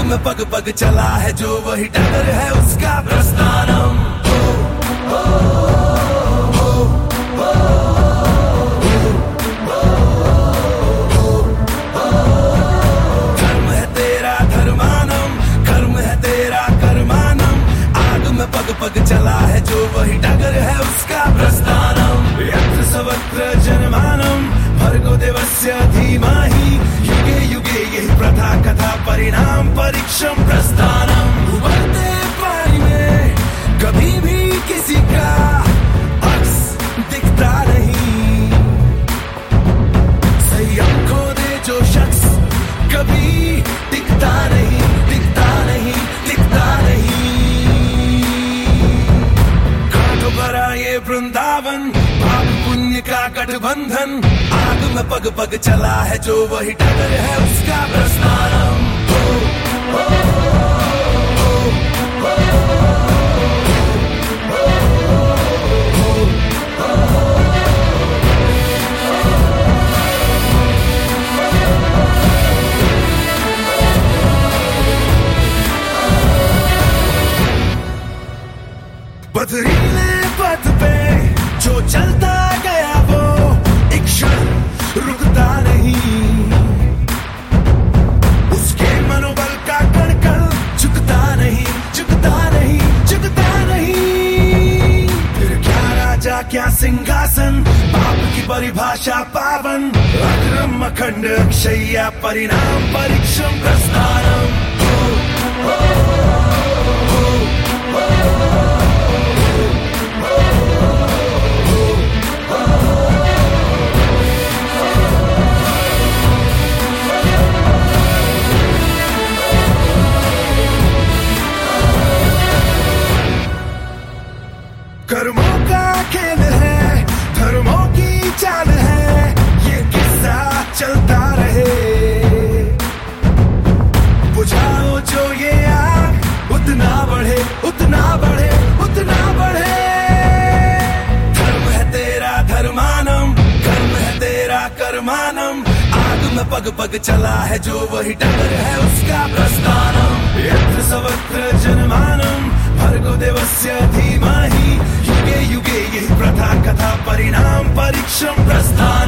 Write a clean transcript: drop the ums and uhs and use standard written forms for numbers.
में पग पग चला है जो वही डगर है उसका प्रस्थानम। धर्म है तेरा धर्मानम, कर्म है तेरा कर्मानम। आग में पग पग चला है जो वही डगर है उसका प्रस्थानम। यत्र सर्वत्र जनमानम भर्गो देवस्य धीमहि युगे युगे यही प्रथा कथा परिणाम परीक्षम प्रस्थानम। उबलते पानी में कभी भी किसी का अक्स दिखता नहीं, संयम खो दे जो शख्स कभी दिखता नहीं, दिखता नहीं, दिखता नहीं। कांटों भरा ये वृंदावन पाप पुण्य का गठबंधन। आग में पग पग चला है जो वही डगर है उसका प्रस्थानम। पथरीले पथ पे जो चलता गया वो एक क्षण रुकता नहीं, उसके मनोबल का कण कण झुकता नहीं, झुकता नहीं, झुकता नहीं। फिर क्या राजा क्या सिंहासन, पाप की परिभाषा पावन। अग्रम अखंड अक्षय्या परिणाम परीक्षम प्रस्थानम। कर्मों का खेल है, धर्मों की चाल है, ये किस्सा चलता रहे। बुझाओ जो ये आग उतना बढ़े, उतना बढ़े, उतना बढ़े। धर्म है तेरा धर्मानम, कर्म है तेरा कर्मानम। आग में पग पग चला है जो वही डगर है उसका प्रस्थानम। यत्र सर्वत्र जनमानम भर्गो देवस्य धीमहि युगे युगे यही प्रथा कथा परिणाम परीक्षम प्रस्थानम।